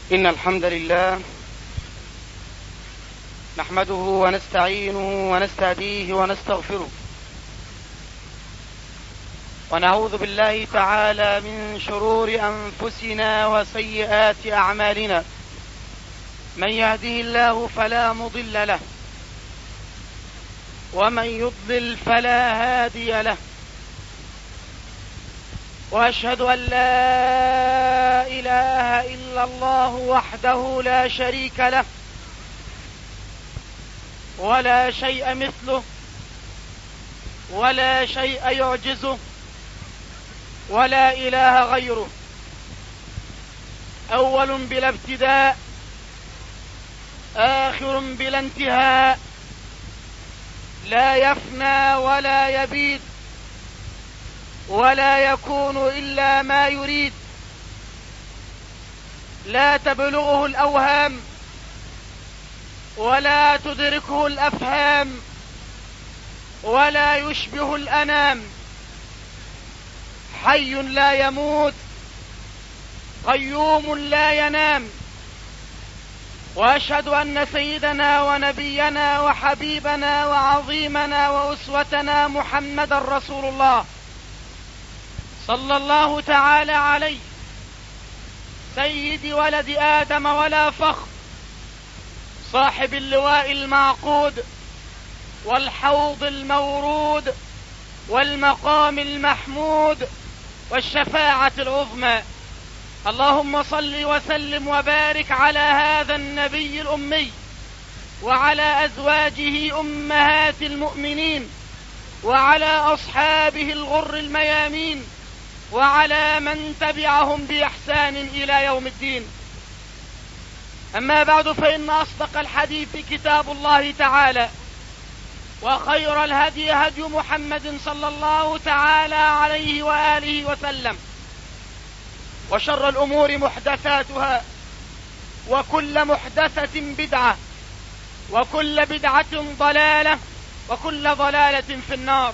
إن الحمد لله نحمده ونستعينه ونستهديه ونستغفره، ونعوذ بالله تعالى من شرور أنفسنا وسيئات أعمالنا. من يهده الله فلا مضل له، ومن يضلل فلا هادي له، وأشهد أن لا إله إلا الله وحده لا شريك له ولا شيء مثله ولا شيء يعجزه ولا إله غيره، أول بلا ابتداء آخر بلا انتهاء، لا يفنى ولا يبيد ولا يكون إلا ما يريد، لا تبلغه الأوهام ولا تدركه الأفهام ولا يشبه الأنام، حي لا يموت قيوم لا ينام. وأشهد أن سيدنا ونبينا وحبيبنا وعظيمنا وأسوتنا محمد رسول الله صلى الله تعالى عليه، سيد ولد آدم ولا فخر، صاحب اللواء المعقود والحوض المورود والمقام المحمود والشفاعة العظمى. اللهم صل وسلم وبارك على هذا النبي الأمي وعلى أزواجه أمهات المؤمنين وعلى أصحابه الغر الميامين وعلى من تبعهم بإحسان إلى يوم الدين. أما بعد، فإن أصدق الحديث كتاب الله تعالى، وخير الهدي هدي محمد صلى الله تعالى عليه وآله وسلم، وشر الأمور محدثاتها، وكل محدثة بدعة، وكل بدعة ضلالة، وكل ضلالة في النار.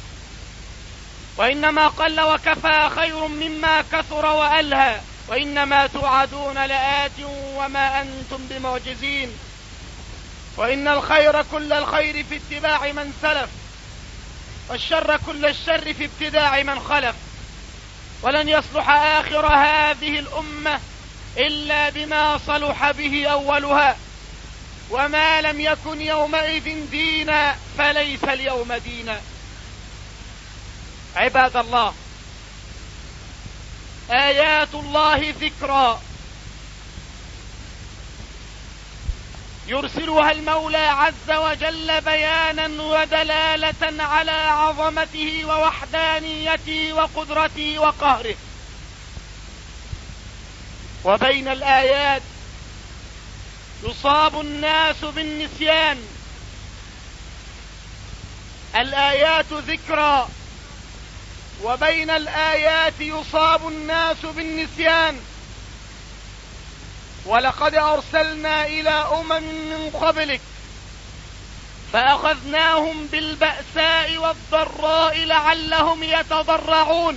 وإنما قل وكفى خير مما كثر وألهى، وإنما توعدون لآت وما أنتم بمعجزين. وإن الخير كل الخير في اتباع من سلف، والشر كل الشر في ابتداع من خلف. ولن يصلح آخر هذه الأمة إلا بما صلح به أولها، وما لم يكن يومئذ دينا فليس اليوم دينا. عباد الله، آيات الله ذكرى يرسلها المولى عز وجل بيانا ودلالة على عظمته ووحدانيته وقدرته وقهره. وبين الآيات يصاب الناس بالنسيان. الآيات ذكرى، وبين الآيات يصاب الناس بالنسيان. ولقد أرسلنا إلى من قبلك فأخذناهم بالبأساء والضراء لعلهم يتضرعون،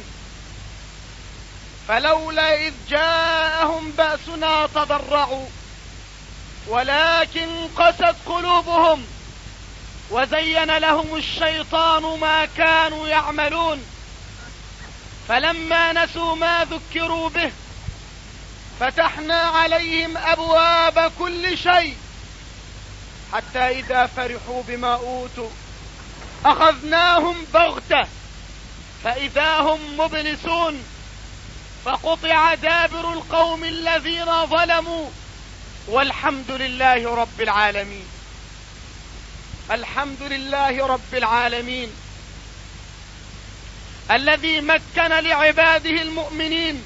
فلولا إذ جاءهم بأسنا تضرعوا ولكن قست قلوبهم وزين لهم الشيطان ما كانوا يعملون، فلما نسوا ما ذكروا به فتحنا عليهم أبواب كل شيء حتى إذا فرحوا بما أوتوا أخذناهم بغتة فإذا هم مبلسون، فقطع دابر القوم الذين ظلموا، والحمد لله رب العالمين. الحمد لله رب العالمين الذي مكن لعباده المؤمنين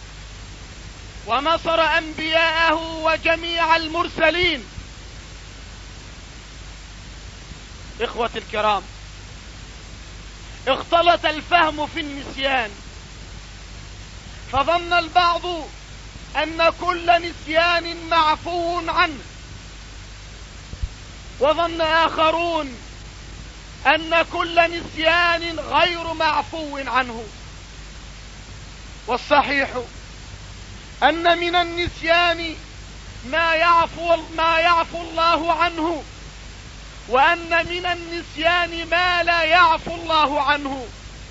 ونصر أنبياءه وجميع المرسلين. إخوة الكرام، اختلط الفهم في النسيان، فظن البعض أن كل نسيان معفو عنه، وظن آخرون أن كل نسيان غير معفو عنه. والصحيح أن من النسيان ما يعفو الله عنه، وأن من النسيان ما لا يعفو الله عنه.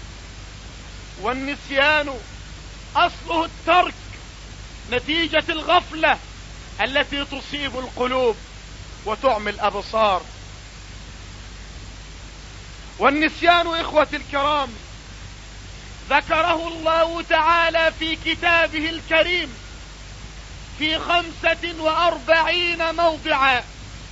والنسيان أصله الترك نتيجة الغفلة التي تصيب القلوب وتعمي الأبصار. والنسيان إخوة الكرام ذكره الله تعالى في كتابه الكريم في 45 موضعا،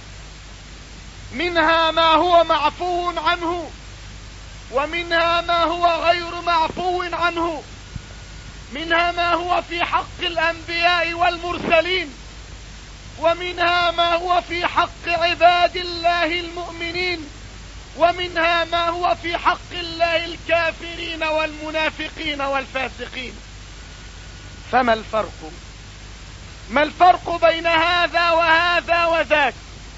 منها ما هو معفو عنه، ومنها ما هو غير معفو عنه، منها ما هو في حق الأنبياء والمرسلين، ومنها ما هو في حق عباد الله المؤمنين، ومنها ما هو في حق الله الكافرين والمنافقين والفاسقين. فما الفرق؟ ما الفرق بين هذا وهذا وذاك؟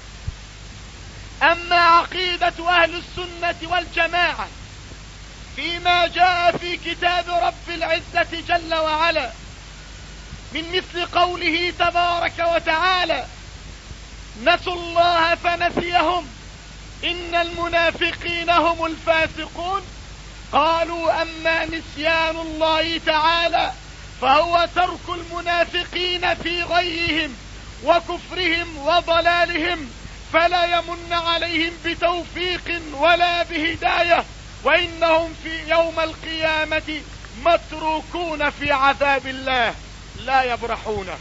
أما عقيدة أهل السنة والجماعة فيما جاء في كتاب رب العزة جل وعلا من مثل قوله تبارك وتعالى: نسوا الله فنسيهم إن المنافقين هم الفاسقون. قالوا: أما نسيان الله تعالى فهو ترك المنافقين في غيهم وكفرهم وضلالهم، فلا يمن عليهم بتوفيق ولا بهداية، وإنهم في يوم القيامة متروكون في عذاب الله لا يبرحونه.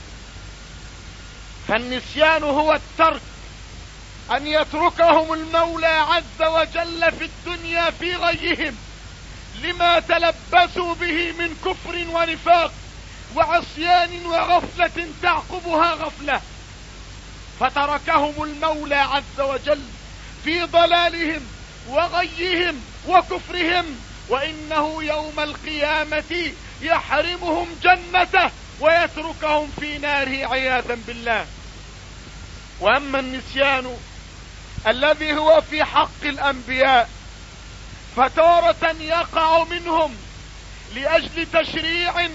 فالنسيان هو الترك، أن يتركهم المولى عز وجل في الدنيا في غيهم لما تلبسوا به من كفر ونفاق وعصيان وغفلة تعقبها غفلة، فتركهم المولى عز وجل في ضلالهم وغيهم وكفرهم، وإنه يوم القيامة يحرمهم جنته ويتركهم في ناره عياذا بالله. وأما النسيان الذي هو في حق الأنبياء فتارة يقع منهم لأجل تشريع،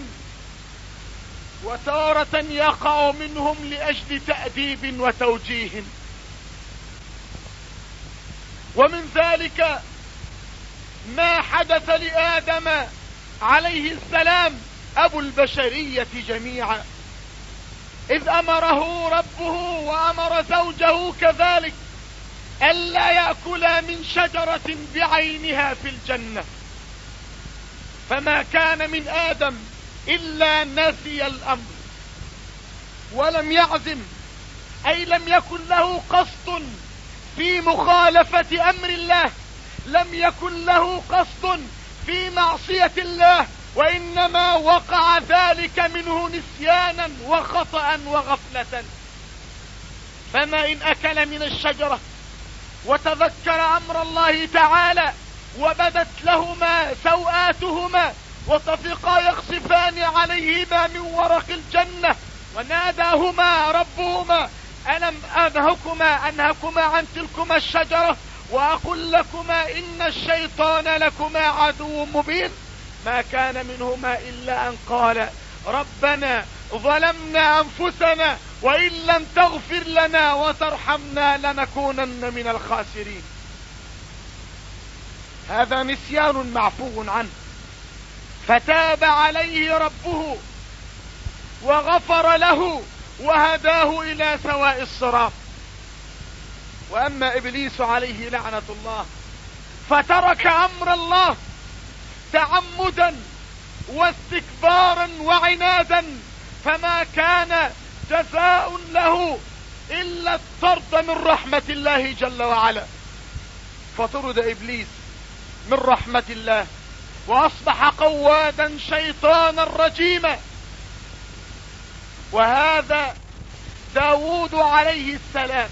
وتارة يقع منهم لأجل تأديب وتوجيه. ومن ذلك ما حدث لآدم عليه السلام أبو البشرية جميعا، إذ أمره ربه وأمر زوجه كذلك ألا يأكلا من شجرة بعينها في الجنة، فما كان من آدم إلا نسي الأمر ولم يعزم، أي لم يكن له قصد في مخالفة أمر الله، لم يكن له قصد في معصية الله، وإنما وقع ذلك منه نسيانا وخطأ وغفلة. فما إن أكل من الشجرة وتذكر أمر الله تعالى وبدت لهما سوآتهما وطفقا يخصفان عليهما من ورق الجنة وناداهما ربهما: ألم أنهكما عن تلكما الشجرة وأقل لكما إن الشيطان لكما عدو مبين؟ ما كان منهما إلا أن قال: ربنا ظلمنا أنفسنا وإن لم تغفر لنا وترحمنا لنكونن من الخاسرين. هذا نسيان معفو عنه، فتاب عليه ربه وغفر له وهداه إلى سواء الصراط. وأما إبليس عليه لعنة الله فترك أمر الله تعمدا واستكبارا وعنادا، فما كان جزاء له إلا الطرد من رحمة الله جل وعلا، فطرد إبليس من رحمة الله وأصبح قوادا شيطانا رجيما. وهذا داود عليه السلام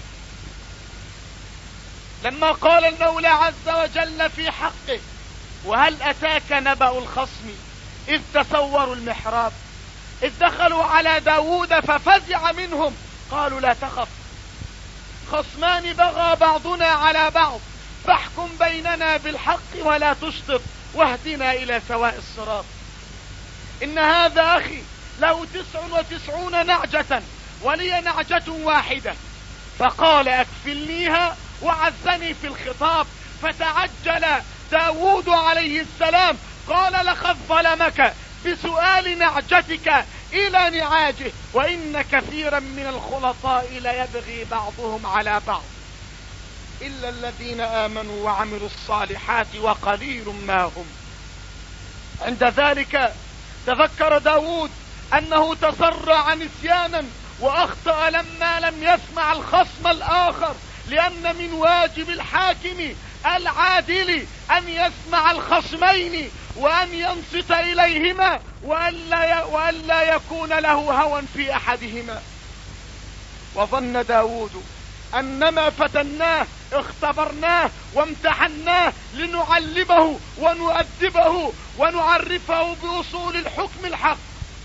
لما قال المولى عز وجل في حقه: وهل أتاك نبأ الخصم إذ تسوروا المحراب إذ دخلوا على داود ففزع منهم قالوا لا تخف خصمان بغى بعضنا على بعض فاحكم بيننا بالحق ولا تشطط واهدنا إلى سواء الصراط. إن هذا أخي له 99 نعجة ولي نعجة واحدة، فقال أكفلنيها وعزني في الخطاب. فتعجل داود عليه السلام قال لقد ظلمك بسؤال نعجتك إلى نعاجه، وإن كثيرا من الخلطاء ليبغي بعضهم على بعض إلا الذين آمنوا وعملوا الصالحات وقليل ما هم. عند ذلك تذكر داود أنه تسرع نسيانا وأخطأ لما لم يسمع الخصم الآخر، لأن من واجب الحاكم العادل أن يسمع الخصمين وأن ينصت إليهما وألا يكون له هوى في أحدهما. وظن داود أنما فتناه اختبرناه وامتحناه لنعلمه ونؤدبه ونعرفه بأصول الحكم الحق،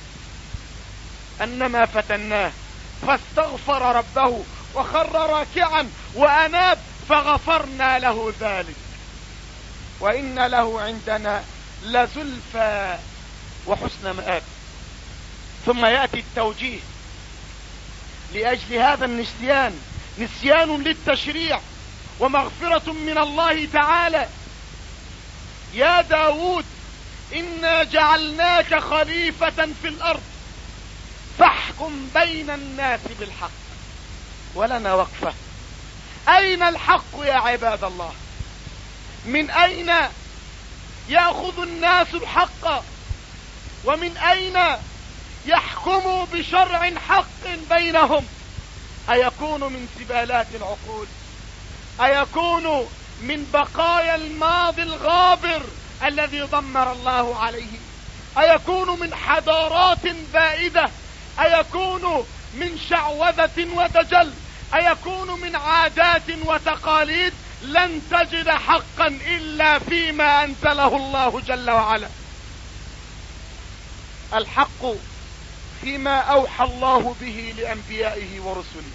أنما فتناه فاستغفر ربه وخر راكعا وأناب فغفرنا له ذلك، وإن له عندنا لزلفى وحسن مآب. ثم يأتي التوجيه لأجل هذا النسيان، نسيان للتشريع ومغفرة من الله تعالى. يا داود إنا جعلناك خليفة في الأرض فاحكم بين الناس بالحق. ولنا وقفة، أين الحق يا عباد الله؟ من أين يأخذ الناس الحق؟ ومن أين يحكموا بشرع حق بينهم؟ أيكون من سبالات العقول؟ أيكون من بقايا الماضي الغابر الذي دمر الله عليه؟ أيكون من حضارات بائدة؟ أيكون من شعوذة ودجل؟ أيكون من عادات وتقاليد؟ لن تجد حقا إلا فيما أنزله الله جل وعلا. الحق فيما أوحى الله به لأنبيائه ورسله،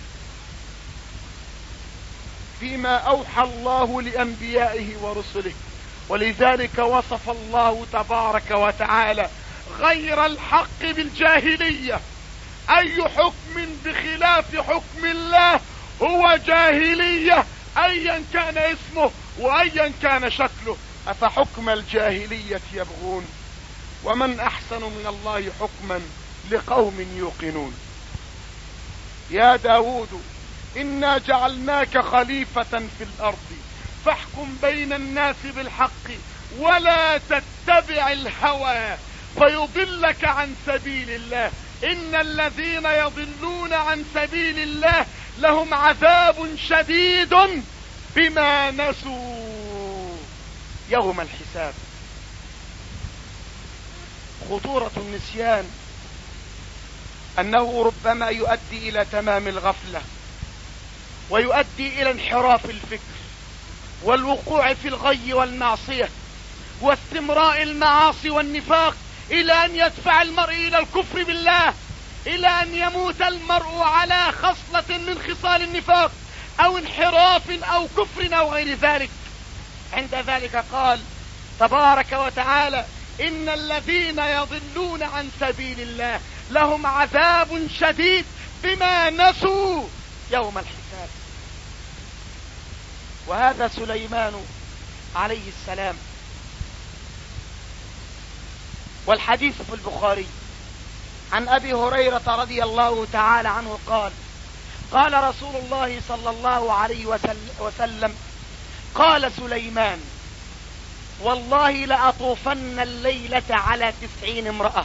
فيما أوحى الله لأنبيائه ورسله. ولذلك وصف الله تبارك وتعالى غير الحق بالجاهلية. أي حكم بخلاف حكم الله هو جاهلية، أيا كان اسمه وأيا كان شكله. أفحكم الجاهلية يبغون ومن أحسن من الله حكما لقوم يوقنون. يا داود إنا جعلناك خليفة في الأرض فاحكم بين الناس بالحق ولا تتبع الهوى فيضلك عن سبيل الله. إن الذين يضلون عن سبيل الله لهم عذاب شديد بما نسوا يوم الحساب. خطورة النسيان أنه ربما يؤدي إلى تمام الغفلة، ويؤدي إلى انحراف الفكر والوقوع في الغي والمعصية واستمراء المعاصي والنفاق، إلى أن يدفع المرء إلى الكفر بالله، إلى أن يموت المرء على خصلة من خصال النفاق أو انحراف أو كفر أو غير ذلك. عند ذلك قال تبارك وتعالى إن الذين يضلون عن سبيل الله لهم عذاب شديد بما نسوا يوم الحساب. وهذا سليمان عليه السلام، والحديث في البخاري عن أبي هريرة رضي الله تعالى عنه قال قال رسول الله صلى الله عليه وسلم قال سليمان والله لأطوفن الليلة على 90 امرأة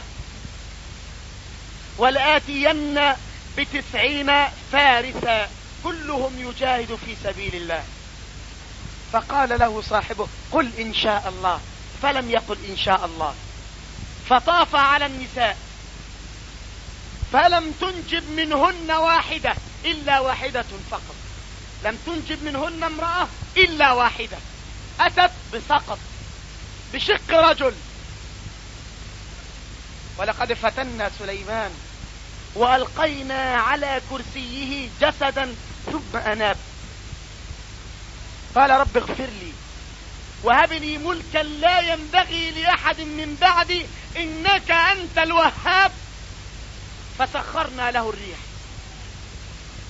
ولآتين ب90 فارسا كلهم يجاهد في سبيل الله. فقال له صاحبه قل إن شاء الله، فلم يقل إن شاء الله. فطاف على النساء فلم تنجب منهن واحدة إلا واحدة فقط، لم تنجب منهن امرأة إلا واحدة، أتت بسقط بشق رجل. ولقد فتنا سليمان وألقينا على كرسيه جسدا ثم أناب. قال رب اغفر لي وهب لي ملكا لا ينبغي لأحد من بعدي إنك أنت الوهاب. فسخرنا له الريح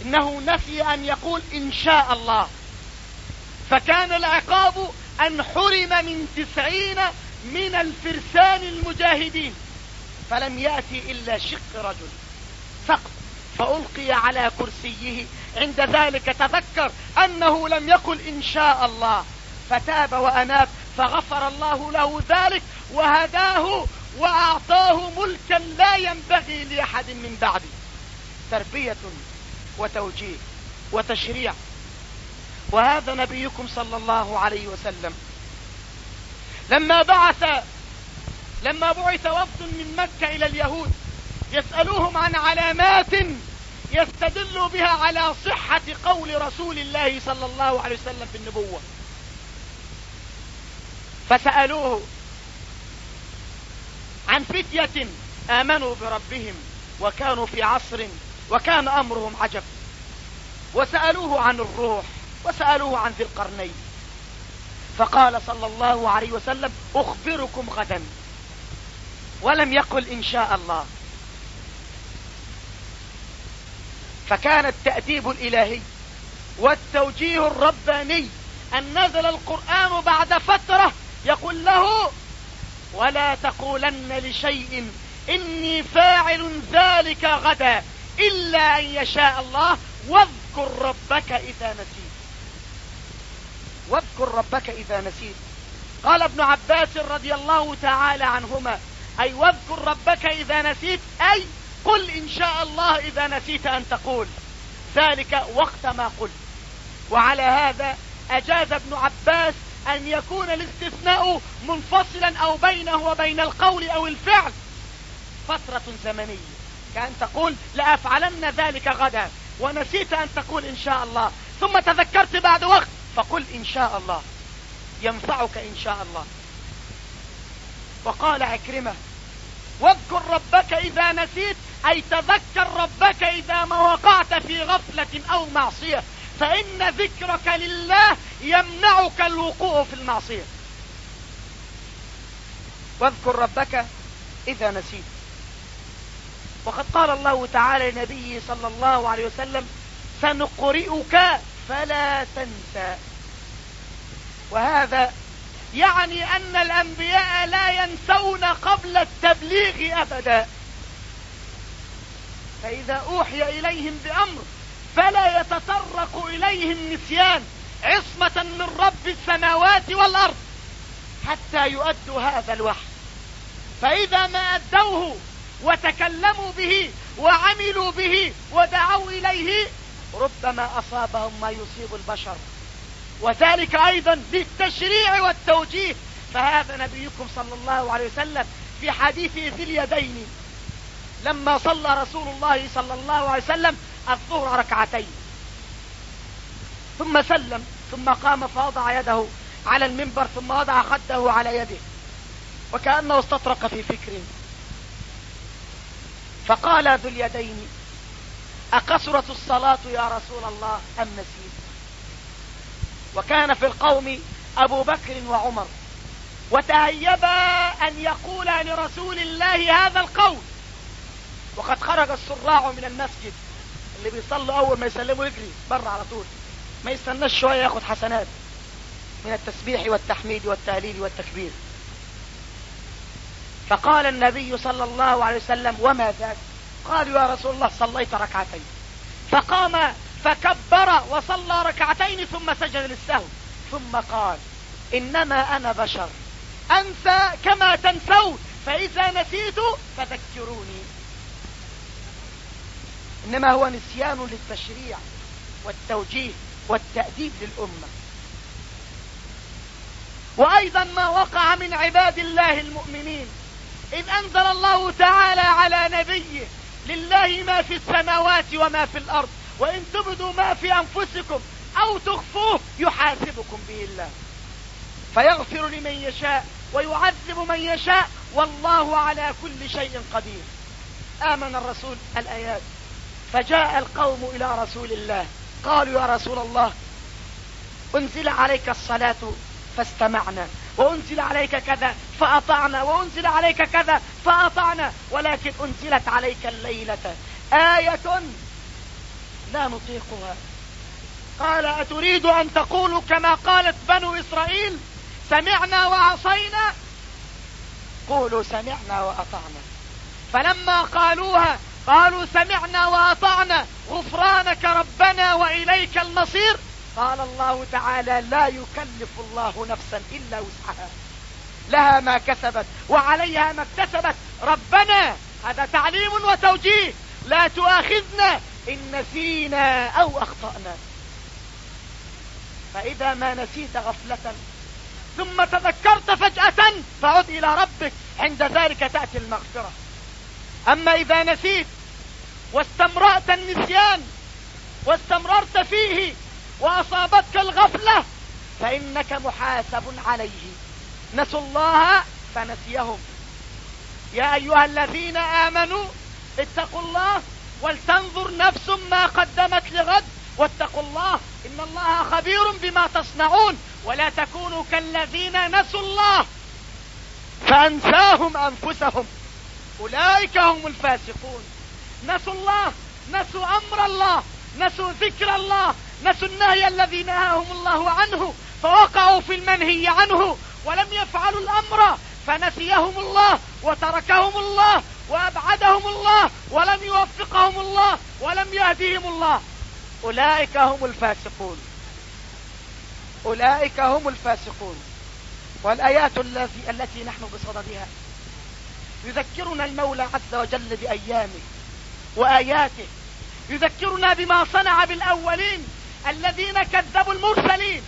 إنه نسي أن يقول إن شاء الله، فكان العقاب أن حرم من 90 من الفرسان المجاهدين، فلم يأتي إلا شق رجل سقط فألقي على كرسيه. عند ذلك تذكر أنه لم يقل إن شاء الله، فتاب وأناب، فغفر الله له ذلك وهداه وأعطاه ملكا لا ينبغي لأحد من بعده. تربية وتوجيه وتشريع. وهذا نبيكم صلى الله عليه وسلم لما بعث وفد من مكة إلى اليهود يسألوهم عن علامات يستدل بها على صحة قول رسول الله صلى الله عليه وسلم في النبوة، فسألوه عن فتية آمنوا بربهم وكانوا في عصر وكان أمرهم عجب، وسألوه عن الروح، وسألوه عن ذي القرنين، فقال صلى الله عليه وسلم أخبركم غدا، ولم يقل إن شاء الله. فكان التأديب الإلهي والتوجيه الرباني أن نزل القرآن بعد فترة يقول له ولا تقولن لشيء إني فاعل ذلك غدا إلا أن يشاء الله واذكر ربك إذا نسيت. واذكر ربك إذا نسيت. قال ابن عباس رضي الله تعالى عنهما أي واذكر ربك إذا نسيت أي قل إن شاء الله إذا نسيت أن تقول ذلك وقت ما قلت. وعلى هذا أجاز ابن عباس أن يكون الاستثناء منفصلا أو بينه وبين القول أو الفعل فترة زمنية، كأن تقول لأفعلن ذلك غدا ونسيت أن تقول إن شاء الله، ثم تذكرت بعد وقت فقل إن شاء الله ينفعك إن شاء الله. وقال عكرمة واذكر ربك إذا نسيت أي تذكر ربك إذا ما وقعت في غفلة أو معصية، فإن ذكرك لله يمنعك الوقوع في المعصية. واذكر ربك إذا نسيت. وقد قال الله تعالى لنبيه صلى الله عليه وسلم سنقرئك فلا تنسى. وهذا يعني أن الأنبياء لا ينسون قبل التبليغ أبدا، فإذا أوحي إليهم بأمر فلا يتطرق إليهم نسيان، عصمة من رب السماوات والأرض حتى يؤدوا هذا الوحي. فإذا ما أدوه وتكلموا به وعملوا به ودعوا إليه ربما أصابهم ما يصيب البشر، وذلك أيضا بالتشريع والتوجيه. فهذا نبيكم صلى الله عليه وسلم في حديث ذي اليدين لما صلى رسول الله صلى الله عليه وسلم الظهر ركعتين ثم سلم، ثم قام فوضع يده على المنبر ثم وضع خده على يده وكأنه استطرق في فكر، فقال ذو اليدين أقصرت الصلاة يا رسول الله أم نسيت؟ وكان في القوم أبو بكر وعمر، وتهيبا أن يقول لرسول الله هذا القول، وقد خرج السراع من المسجد، اللي بيصلوا أول ما يسلموا يجري بره على طول، ما يستناش شوية ياخد حسنات من التسبيح والتحميد والتهليل والتكبير. فقال النبي صلى الله عليه وسلم وما ذاك؟ قالوا يا رسول الله صليت ركعتين. فقام فكبر وصلى ركعتين ثم سجد للسهو، ثم قال إنما أنا بشر أنسى كما تنسون، فإذا نسيت فذكروني. إنما هو نسيان للتشريع والتوجيه والتأديب للأمة. وأيضا ما وقع من عباد الله المؤمنين إذ أنزل الله تعالى على نبيه لله ما في السماوات وما في الأرض وإن تبدوا ما في أنفسكم أو تخفوه يحاسبكم به الله فيغفر لمن يشاء ويعذب من يشاء والله على كل شيء قدير. آمن الرسول الآيات. فجاء القوم إلى رسول الله قالوا يا رسول الله أنزل عليك الصلاة فاستمعنا، وأنزل عليك كذا فأطعنا، وأنزل عليك كذا فأطعنا، ولكن أنزلت عليك الليلة آية لا نطيقها. قال أتريد أن تقولوا كما قالت بنو إسرائيل سمعنا وعصينا؟ قولوا سمعنا وأطعنا. فلما قالوها قالوا سمعنا وأطعنا غفرانك ربنا وإليك المصير، قال الله تعالى لا يكلف الله نفسا إلا وسعها، لها ما كسبت وعليها ما اكتسبت. ربنا، هذا تعليم وتوجيه، لا تؤاخذنا إن نسينا أو أخطأنا. فإذا ما نسيت غفلة ثم تذكرت فجأة فعد إلى ربك، عند ذلك تأتي المغفرة. أما إذا نسيت واستمرأت النسيان واستمررت فيه وأصابتك الغفلة فإنك محاسب عليه. نسوا الله فنسيهم. يا أيها الذين آمنوا اتقوا الله ولتنظر نفس ما قدمت لغد واتقوا الله إن الله خبير بما تصنعون. ولا تكونوا كالذين نسوا الله فأنساهم أنفسهم أولئك هم الفاسقون. نسوا الله، نسوا أمر الله، نسوا ذكر الله، نسوا النهي الذي نهاهم الله عنه فوقعوا في المنهي عنه ولم يفعلوا الأمر فنسيهم الله وتركهم الله وأبعدهم الله ولم يوفقهم الله ولم يهديهم الله. أولئك هم الفاسقون، أولئك هم الفاسقون. والآيات التي نحن بصددها يذكرنا المولى عز وجل بأيامه وآياته، يذكرنا بما صنع بالأولين الذين كذبوا المرسلين.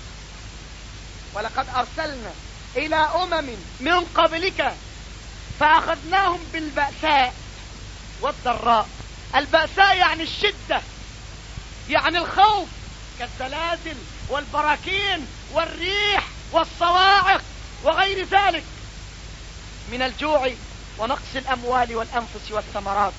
ولقد أرسلنا إلى أمم من قبلك فأخذناهم بالبأساء والضراء. البأساء يعني الشدة، يعني الخوف، كالزلازل والبراكين والريح والصواعق وغير ذلك من الجوع ونقص الأموال والأنفس والثمرات.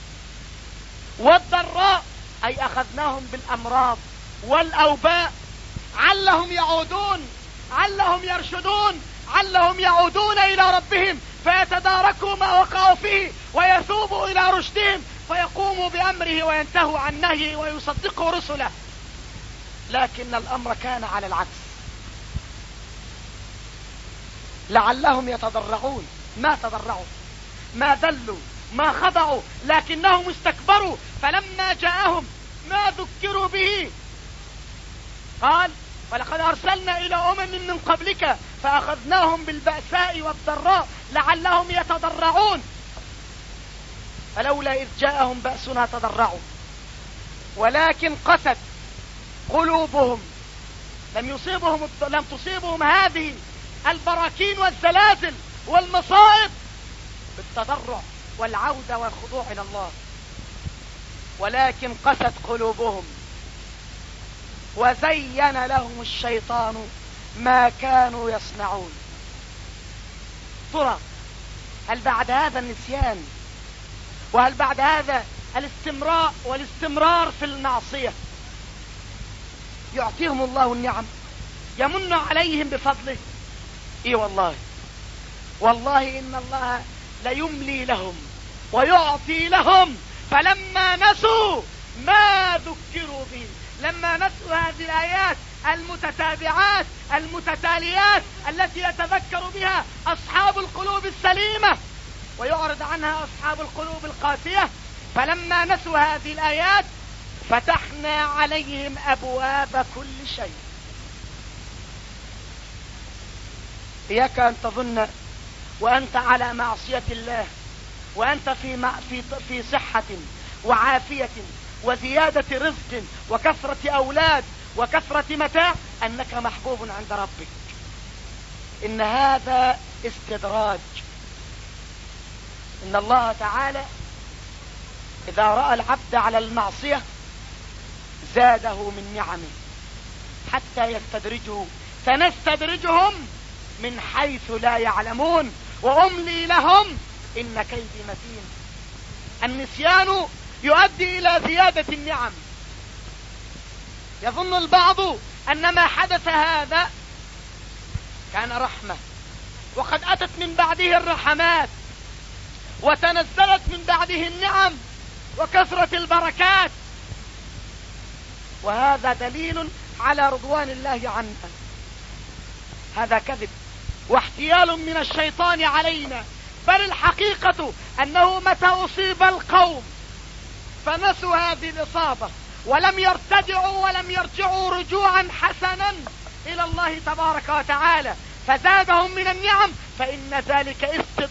والضراء أي أخذناهم بالأمراض والأوباء علهم يعودون، علهم يرشدون، علهم يعودون إلى ربهم فيتداركوا ما وقعوا فيه ويثوبوا إلى رشدهم فيقوموا بأمره وينتهوا عن نهيه ويصدقوا رسله. لكن الأمر كان على العكس، لعلهم يتضرعون، ما تضرعوا، ما ذلوا، ما خضعوا، لكنهم استكبروا. فلما جاءهم ما ذكروا به قال ولقد أرسلنا إلى أمم من قبلك فأخذناهم بالبأساء والضراء لعلهم يتضرعون. فلولا إذ جاءهم بأسنا تضرعوا ولكن قست قلوبهم. لم تصيبهم هذه البراكين والزلازل والمصائب بالتضرع والعودة والخضوع إلى الله، ولكن قست قلوبهم وزين لهم الشيطان ما كانوا يصنعون. ترى هل بعد هذا النسيان وهل بعد هذا الاستمراء والاستمرار في المعصية يعطيهم الله النعم، يمن عليهم بفضله؟ اي والله، والله ان الله ليملي لهم ويعطي لهم. فلما نسوا ما ذكروا به، لما نسوا هذه الآيات المتتابعات المتتاليات التي يتذكر بها أصحاب القلوب السليمة ويعرض عنها أصحاب القلوب القاسية، فلما نسوا هذه الآيات فتحنا عليهم أبواب كل شيء. إياك أن تظن وأنت على معصية الله وأنت في صحة وعافية وزيادة رزق وكثرة أولاد وكثرة متاع أنك محبوب عند ربك. إن هذا استدراج. إن الله تعالى إذا رأى العبد على المعصية زاده من نعمه حتى يستدرجه. سنستدرجهم من حيث لا يعلمون وأملي لهم إن كيدي متين. النسيان يؤدي إلى زيادة النعم. يظن البعض أن ما حدث هذا كان رحمة، وقد أتت من بعده الرحمات وتنزلت من بعده النعم وكثرة البركات. وهذا دليل على رضوان الله عنا. هذا كذب واحتيال من الشيطان علينا، بل الحقيقة أنه متى أصيب القوم فنسوا هذه الإصابة ولم يرتدعوا ولم يرجعوا رجوعا حسنا إلى الله تبارك وتعالى فزادهم من النعم، فإن ذلك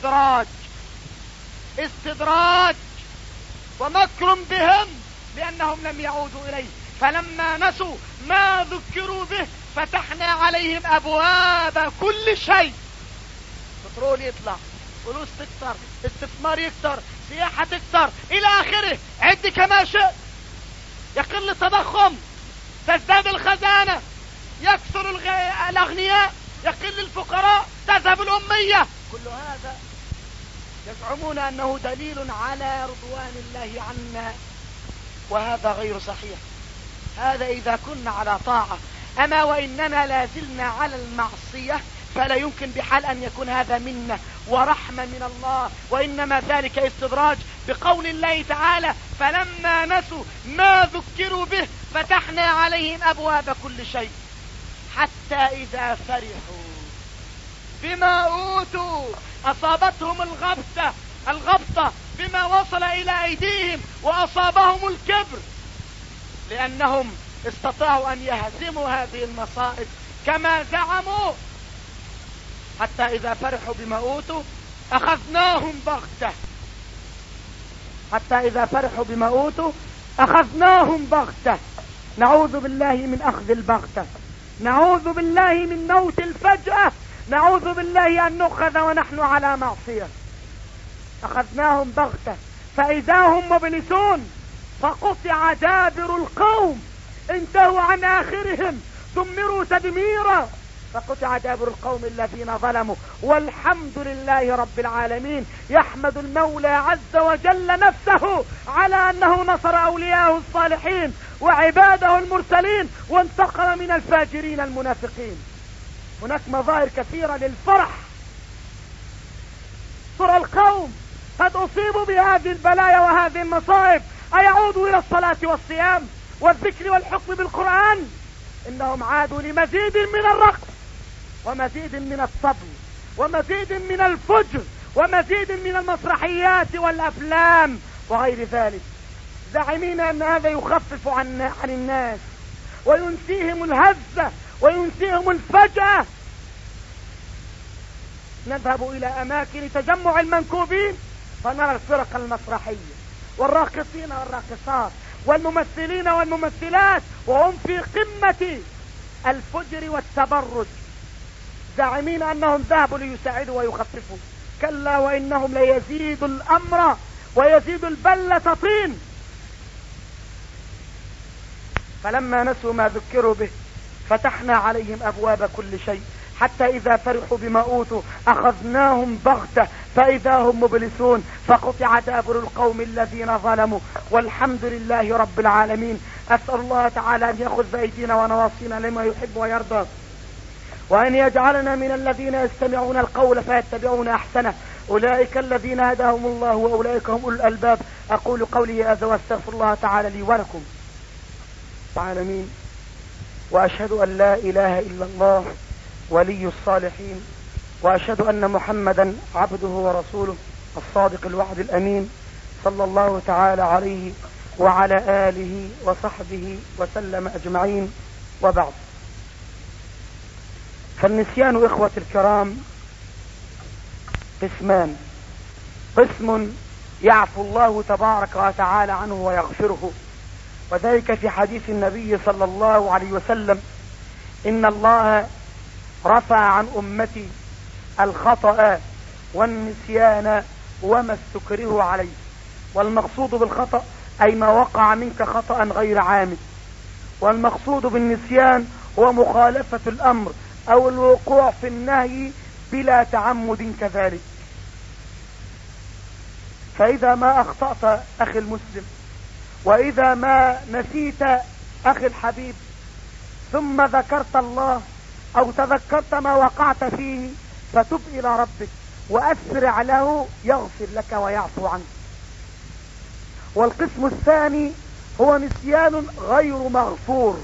استدراج ومكر بهم لأنهم لم يعودوا إليه. فلما نسوا ما ذكروا به فتحنا عليهم أبواب كل شيء. بترول يطلع، فلوس تكتر، استثمار يكتر، سياحة تكتر إلى آخره، عد كما شئت. يقل التضخم، تزداد الخزانة، يكثر الأغنياء، يقل الفقراء، تذهب الأمية. كل هذا يزعمون أنه دليل على رضوان الله عنا، وهذا غير صحيح. هذا إذا كنا على طاعة، أما وإننا لازلنا على المعصية فلا يمكن بحال أن يكون هذا منا ورحمة من الله، وإنما ذلك استدراج. بقول الله تعالى فلما نسوا ما ذكروا به فتحنا عليهم أبواب كل شيء حتى إذا فرحوا بما أوتوا أصابتهم الغبطة بما وصل إلى أيديهم وأصابهم الكبر، لأنهم استطاعوا أن يهزموا هذه المصائب كما زعموا. حتى إذا فرحوا بما أوتوا أخذناهم بغتة. نعوذ بالله من أخذ البغتة، نعوذ بالله من موت الفجأة، نعوذ بالله أن نؤخذ ونحن على معصية. أخذناهم بغتة فإذا هم مبلسون، فقطع دابر القوم، انتهوا عن آخرهم، دمروا تدميرا، فقطع دابر القوم الذين ظلموا. والحمد لله رب العالمين. يحمد المولى عز وجل نفسه على أنه نصر أولياءه الصالحين وعباده المرسلين وانتقم من الفاجرين المنافقين. هناك مظاهر كثيرة للفرح. ترى القوم قد أصيبوا بهذه البلايا وهذه المصائب، أيعودوا إلى الصلاة والصيام والذكر والحكم بالقرآن؟ إنهم عادوا لمزيد من الرقص ومزيد من الصبر ومزيد من الفجر ومزيد من المسرحيات والأفلام وغير ذلك، زاعمين أن هذا يخفف عن الناس وينسيهم الهزة وينسيهم الفجأة. نذهب إلى أماكن تجمع المنكوبين فنرى الفرق المسرحية والراقصين والراقصات والممثلين والممثلات وهم في قمة الفجر والتبرج، زاعمين أنهم ذهبوا ليساعدوا ويخففوا. كلا وإنهم ليزيد الأمر ويزيد البلة طين. فلما نسوا ما ذكروا به فتحنا عليهم أبواب كل شيء حتى إذا فرحوا بما أوتوا أخذناهم بغتة فإذا هم مبلسون، فقطع دابر القوم الذين ظلموا. والحمد لله رب العالمين. أسأل الله تعالى أن يأخذ بأيدينا ونواصينا لما يحب ويرضى، وأن يجعلنا من الذين يستمعون القول فيتبعون أحسنه. أولئك الذين هداهم الله وأولئك هم أولو الألباب. أقول قولي هذا واستغفر الله تعالى لي ولكم العالمين، وأشهد أن لا إله إلا الله ولي الصالحين، وأشهد أن محمدا عبده ورسوله الصادق الوعد الأمين، صلى الله تعالى عليه وعلى آله وصحبه وسلم أجمعين. وبعد، فالنسيان إخوة الكرام قسمان: قسم يعفو الله تبارك وتعالى عنه ويغفره، وذلك في حديث النبي صلى الله عليه وسلم: إن الله رفع عن أمتي الخطأ والنسيان وما استكره عليه. والمقصود بالخطأ أي ما وقع منك خطأ غير عامد، والمقصود بالنسيان هو مخالفة الأمر أو الوقوع في النهي بلا تعمد كذلك. فإذا ما أخطأت أخي المسلم، وإذا ما نسيت أخي الحبيب، ثم ذكرت الله أو تذكرت ما وقعت فيه، فتب إلى ربك وأسرع له يغفر لك ويعفو عنك. والقسم الثاني هو نسيان غير مغفور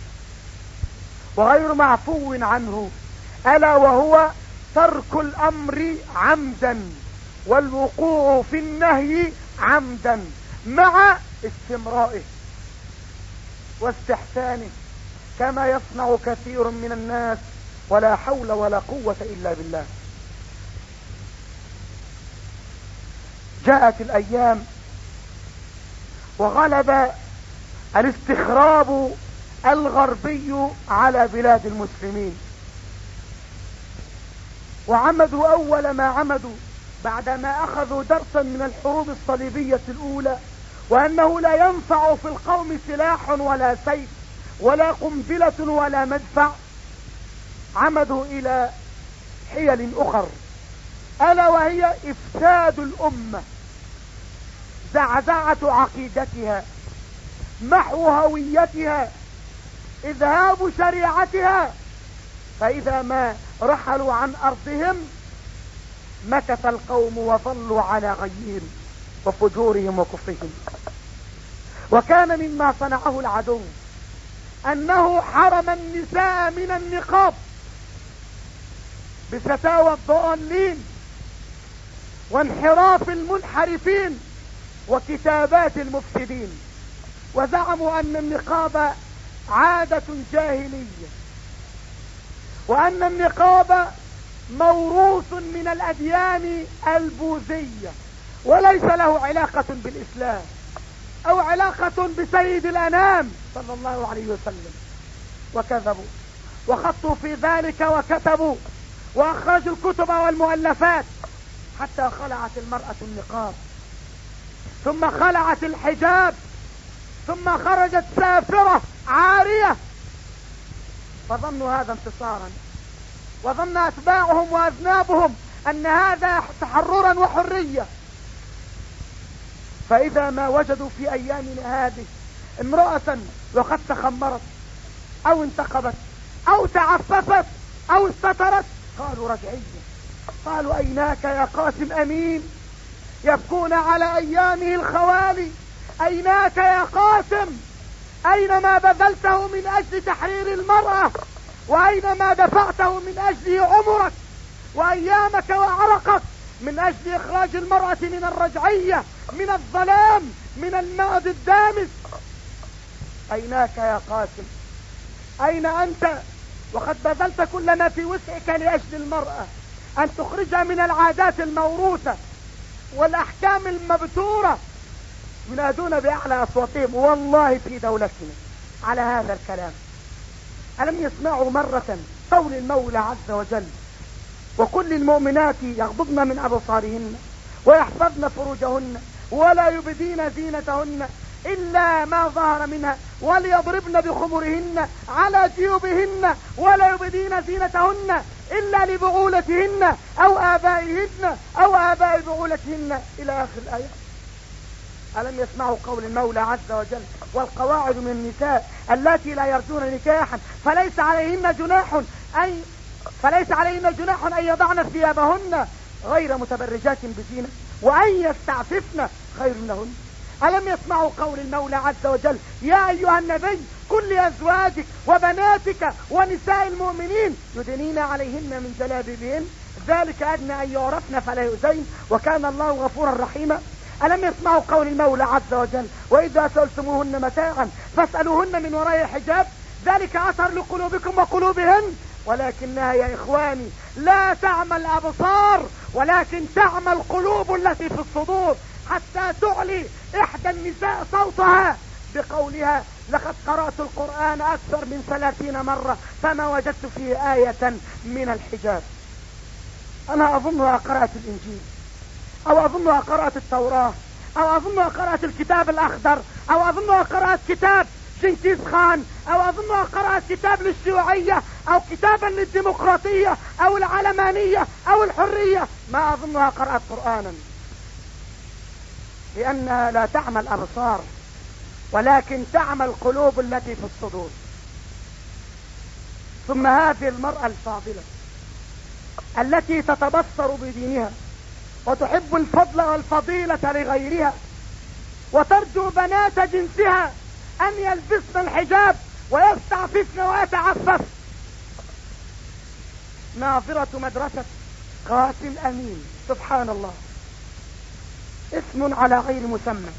وغير معفو عنه، ألا وهو ترك الأمر عمدا والوقوع في النهي عمدا مع استمرائه واستحسانه، كما يصنع كثير من الناس، ولا حول ولا قوة إلا بالله. جاءت الأيام وغلب الاستخراب الغربي على بلاد المسلمين، وعمدوا أول ما عمدوا بعدما أخذوا درسا من الحروب الصليبية الأولى، وأنه لا ينفع في القوم سلاح ولا سيف ولا قنبلة ولا مدفع، عمدوا إلى حيل أخر، ألا وهي إفساد الأمة، زعزعة عقيدتها، محو هويتها، إذهاب شريعتها. فإذا ما رحلوا عن أرضهم مكث القوم وظلوا على غيهم وفجورهم وكفرهم. وكان مما صنعه العدو أنه حرم النساء من النقاب بفتاوى الضالين وانحراف المنحرفين وكتابات المفسدين، وزعموا أن النقاب عادة جاهلية، وأن النقاب موروث من الأديان البوذية وليس له علاقة بالإسلام أو علاقة بسيد الأنام صلى الله عليه وسلم. وكذبوا وخطوا في ذلك وكتبوا وأخرجوا الكتب والمؤلفات حتى خلعت المرأة النقاب، ثم خلعت الحجاب، ثم خرجت سافرة عارية، فظنوا هذا انتصارا، وظن أتباعهم وأذنابهم أن هذا تحررا وحرية. فإذا ما وجدوا في أيامنا هذه امرأة وقد تخمرت أو انتقبت أو تعففت أو استترت قالوا رجعية، قالوا أيناك يا قاسم أمين، يبكون على أيامه الخوالي، أيناك يا قاسم، أين ما بذلته من أجل تحرير المرأة، وأين ما دفعته من أجل عمرك وأيامك وعرقك من أجل إخراج المرأة من الرجعية، من الظلام، من الماضي الدامس. أيناك يا قاسم، أين أنت وقد بذلت كل ما في وسعك لأجل المرأة، أن تخرجها من العادات الموروثة والأحكام المبتورة. ينادون بأعلى أصواتهم والله في دولتنا على هذا الكلام. ألم يسمعوا مرة قول المولى عز وجل: وكل المؤمنات يغضضن من أبصارهن ويحفظن فروجهن ولا يبدين زينتهن إلا ما ظهر منها وليضربن بخمرهن على جيوبهن ولا يبدين زينتهن إلا لبعولتهن أو آبائهن أو آباء بعولتهن إلى آخر الآية. ألم يسمعوا قول المولى عز وجل: والقواعد من النساء اللاتي لا يرجون نكاحا فليس عليهن جناح أن يضعن ثيابهن غير متبرجات بزينة وأن يستعففن خير لهن. ألم يسمعوا قول المولى عز وجل: يا أيها النبي قل لأزواجك وبناتك ونساء المؤمنين يدنين عليهن من جلابيبهن ذلك أدنى أن يعرفن فلا يؤذين وكان الله غفورا رحيما. ألم يسمعوا قول المولى عز وجل: وإذا سألتموهن متاعا فاسألوهن من وراء حجاب ذلك أثر لقلوبكم وقلوبهن ولكنها يا إخواني لا تعمى الأبصار ولكن تعمى القلوب التي في الصدور، حتى تعلي إحدى النساء صوتها بقولها: لقد قرأت القرآن أكثر من 30 مرة فما وجدت فيه آية من الحجاب. أنا أظنها قرأت الإنجيل أو أظنها قرأت التوراة أو أظنها قرأت الكتاب الأخضر أو أظنها قرأت كتاب جنكيز خان أو أظنها قرأت كتاب للشيوعية أو كتابا للديمقراطية أو العلمانية أو الحرية، ما أظنها قرأت قرآنا، لأنها لا تعمى الأبصار ولكن تعمى القلوب التي في الصدور. ثم هذه المرأة الفاضلة التي تتبصر بدينها وتحب الفضل والفضيلة لغيرها وترجو بنات جنسها أن يلبسن الحجاب ويستعففن ويتعفف. ناظرة مدرسة قاسم أمين، سبحان الله، اسم على غير مسمى.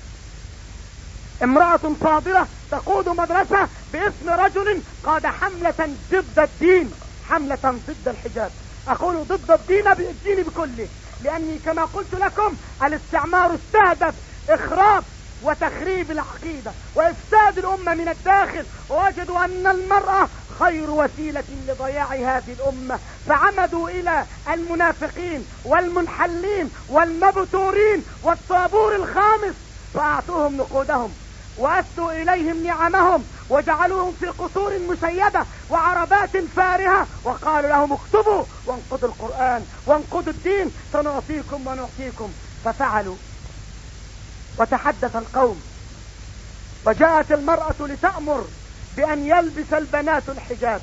امرأة فاضلة تقود مدرسة باسم رجل قاد حملة ضد الدين، حملة ضد الحجاب. أقول ضد الدين بكله، لأني كما قلت لكم الاستعمار استهدف إخراب وتخريب العقيدة وإفساد الأمة من الداخل، ووجدوا أن المرأة خير وسيلة لضياع هذه الأمة، فعمدوا إلى المنافقين والمنحلين والمبتورين والطابور الخامس، فأعطوهم نقودهم وأسدوا إليهم نعمهم وجعلوهم في قصور مشيدة وعربات فارهة، وقالوا لهم اكتبوا وانقضوا القرآن وانقضوا الدين سنعطيكم ونعطيكم. ففعلوا، وتحدث القوم، وجاءت المرأة لتأمر بأن يلبس البنات الحجاب،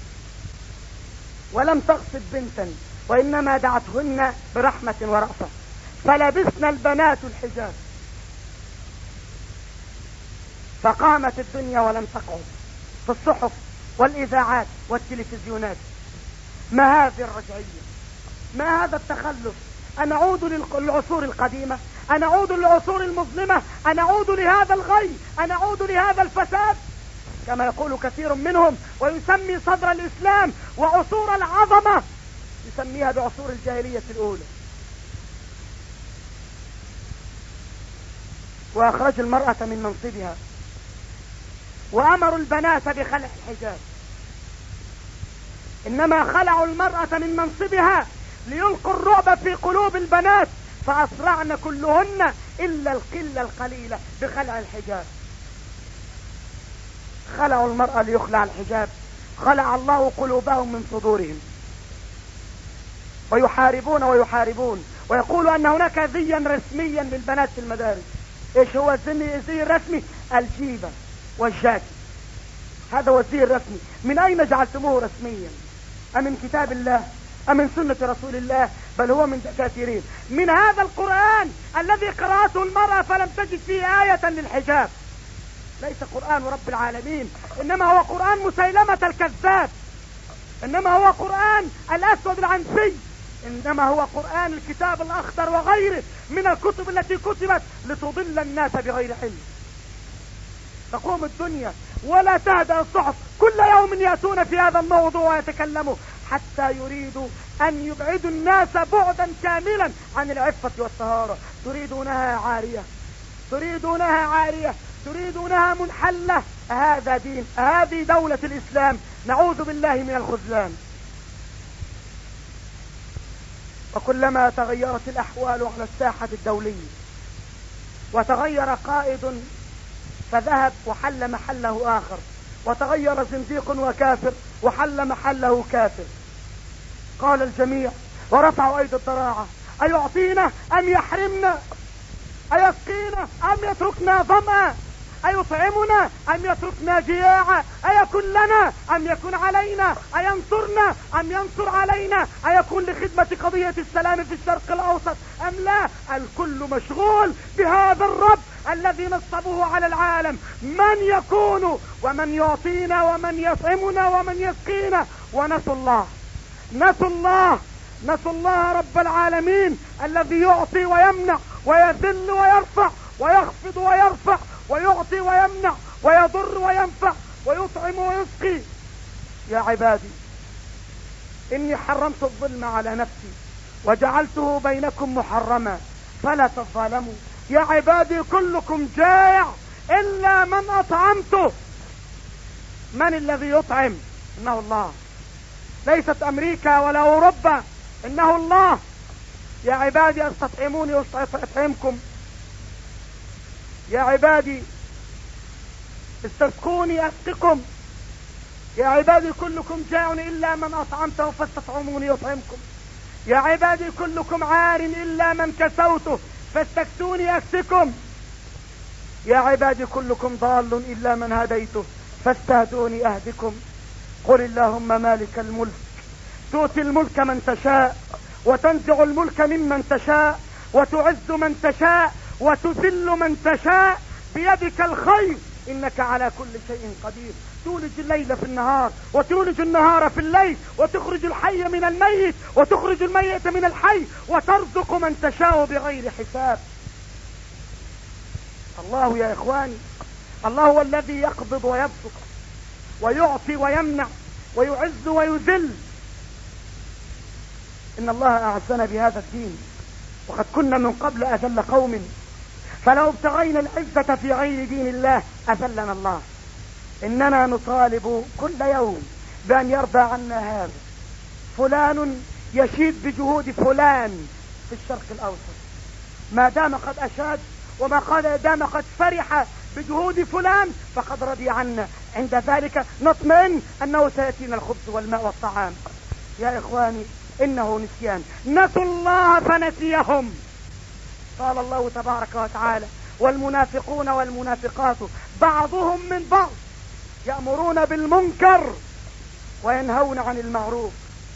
ولم تقصد بنتا وإنما دعتهن برحمة ورأفة، فلبسن البنات الحجاب، فقامت الدنيا ولم تقعد في الصحف والإذاعات والتلفزيونات. ما هذه الرجعية؟ ما هذا التخلف؟ أنعود للعصور القديمة؟ أنعود للعصور المظلمة؟ أنعود لهذا الغي؟ أنعود لهذا الفساد؟ كما يقول كثير منهم ويسمي صدر الإسلام وعصور العظمة يسميها بعصور الجاهلية الأولى. وأخرجوا المرأة من منصبها وأمروا البنات بخلع الحجاب، إنما خلعوا المرأة من منصبها ليلقوا الرعب في قلوب البنات، فأسرعن كلهن إلا القلة القليلة بخلع الحجاب. خلعوا المرأة ليخلع الحجاب، خلع الله قلوبهم من صدورهم، ويحاربون ويقولوا أن هناك زيا رسميا للبنات في المدارس. إيش هو الزي الرسمي؟ الجيبة والجاكي، هذا هو الزي الرسمي. من أين جعلتموه رسميا؟ أمن كتاب الله؟ أمن سنة رسول الله؟ بل هو من دكاترين، من هذا القرآن الذي قرأته المرأة فلم تجد فيه آية للحجاب. ليس قرآن رب العالمين، إنما هو قرآن مسيلمة الكذاب، إنما هو قرآن الأسود العنسي، إنما هو قرآن الكتاب الأخضر وغيره من الكتب التي كتبت لتضل الناس بغير علم. تقوم الدنيا ولا تهدأ الصحف، كل يوم يأتون في هذا الموضوع ويتكلموا حتى يريدوا أن يبعدوا الناس بعدا كاملا عن العفة والطهارة. تريدونها عارية، تريدونها منحلة. هذا دين؟ هذه دولة الإسلام؟ نعوذ بالله من الخذلان. وكلما تغيرت الأحوال على الساحة الدولية وتغير قائد فذهب وحل محله آخر، وتغير زنديق وكافر وحل محله كافر، قال الجميع ورفعوا أيدي الضراعة: أيعطينا أم يحرمنا؟ أيسقينا أم يتركنا ظمأ؟ أيطعمنا أم يتركنا جياعا؟ أيكون لنا أم يكون علينا؟ أينصرنا أم ينصر علينا؟ أيكون لخدمة قضية السلام في الشرق الأوسط أم لا؟ الكل مشغول بهذا الرب الذي نصبه على العالم، من يكون ومن يعطينا ومن يطعمنا ومن يسقينا. ونسوا الله رب العالمين الذي يعطي ويمنع ويذل ويرفع ويخفض ويرفع ويعطي ويمنع ويضر وينفع ويطعم ويسقي. يا عبادي إني حرمت الظلم على نفسي وجعلته بينكم محرما فلا تظالموا. يا عبادي كلكم جائع إلا من أطعمته. من الذي يطعم؟ إنه الله، ليست أمريكا ولا أوروبا، إنه الله. يا عبادي استطعموني أطعمكم، يا عبادي استسقوني أسقكم، يا عبادي كلكم جائع إلا من أطعمته فاستطعموني أطعمكم، يا عبادي كلكم عار إلا من كسوته فاستكسوني أكسكم، يا عبادي كلكم ضال إلا من هديته فاستهدوني أهدكم. قل اللهم مالك الملك تؤتي الملك من تشاء وتنزع الملك ممن تشاء وتعز من تشاء وتذل من تشاء، بيدك الخير إنك على كل شيء قدير. تولج الليل في النهار وتولج النهار في الليل، وتخرج الحي من الميت وتخرج الميت من الحي، وترزق من تشاء بغير حساب. الله يا إخواني، الله هو الذي يقبض ويبسط ويعطي ويمنع ويعز ويذل. إن الله أعزنا بهذا الدين، وقد كنا من قبل أذل قوم، فلو ابتغينا العزة في غير دين الله أذلنا الله. إننا نطالب كل يوم بأن يرضى عنا هذا. فلان يشيد بجهود فلان في الشرق الأوسط، ما دام قد أشاد وما دام قد فرح بجهود فلان فقد رضي عنا. عند ذلك نطمئن أنه سيأتينا الخبز والماء والطعام. يا إخواني، إنه نسيان، نسوا الله فنسيهم. قال الله تبارك وتعالى: والمنافقون والمنافقات بعضهم من بعض يأمرون بالمنكر وينهون عن المعروف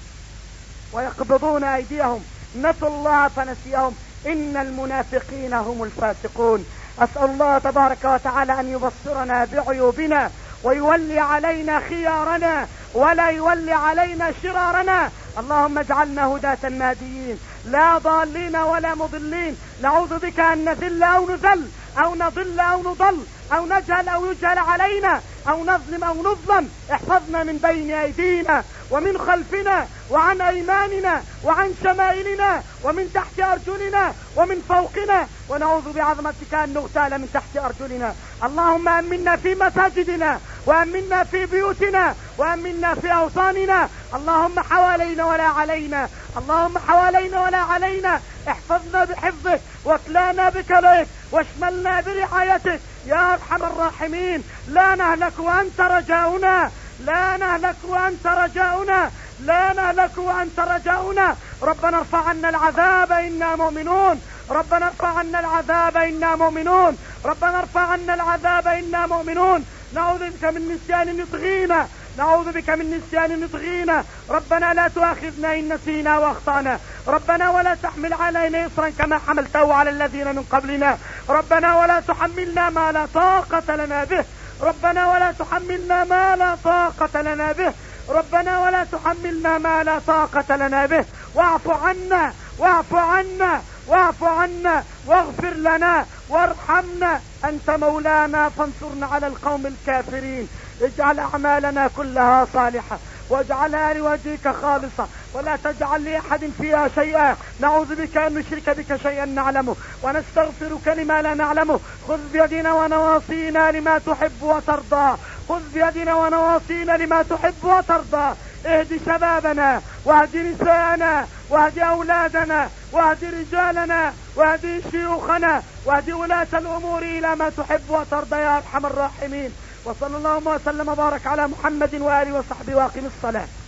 ويقبضون أيديهم. نسوا الله فنسيهم، إن المنافقين هم الفاسقون. أسأل الله تبارك وتعالى أن يبصرنا بعيوبنا ويولي علينا خيارنا ولا يولي علينا شرارنا. اللهم اجعلنا هداة مهديين لا ضالين ولا مضلين. نعوذ بك أن نذل أو نذل أو نضل أو نضل أو نجهل أو يجهل علينا أو نظلم أو نظلم. احفظنا من بين أيدينا ومن خلفنا وعن أيماننا وعن شمائلنا ومن تحت أرجلنا ومن فوقنا، ونعوذ بعظمتك أن نغتال من تحت أرجلنا. اللهم أمنا في مساجدنا وأمنا في بيوتنا وأمنا في أوطاننا. اللهم حوالينا ولا علينا، اللهم حوالينا ولا علينا. احفظنا بحفظك واكلانا بكليك واشملنا برعايتك يا أرحم الراحمين. لا نهلك وأنت رجاؤنا، لا نهلك وأنت رجاؤنا، لا نهلك وأنت رجاؤنا. ربنا ارفع عنا العذاب إنا مؤمنون، ربنا ارفع عنا العذاب إنا مؤمنون، ربنا ارفع عنا العذاب إنا مؤمنون. نعوذ بك من نسيان يطغينا، نعوذ بك من نسيان يطغينا. ربنا لا تؤاخذنا إن نسينا وأخطأنا، ربنا ولا تحمل علينا إصرا كما حملته على الذين من قبلنا، ربنا ولا تحملنا ما لا طاقة لنا به، ربنا ولا تحملنا ما لا طاقة لنا به، ربنا ولا تحملنا ما لا طاقة لنا به. واعف عنا واعف عنا واعف عنا واغفر لنا وارحمنا. أنت مولانا فانصرنا على القوم الكافرين. اجعل أعمالنا كلها صالحة واجعلها لوجهك خالصة ولا تجعل لأحد فيها شيئا. نعوذ بك أن نشرك بك شيئا نعلمه ونستغفرك لما لا نعلمه. خذ بيدنا ونواصينا لما تحب وترضى، خذ بيدنا ونواصينا لما تحب وترضى. اهد شبابنا واهد نساءنا واهد أولادنا واهد رجالنا واهد شيوخنا واهد ولاة الأمور إلى ما تحب وترضى يا أرحم الراحمين. وصلى الله وسلم وبارك على محمد وآله وصحبه وأقم الصلاة.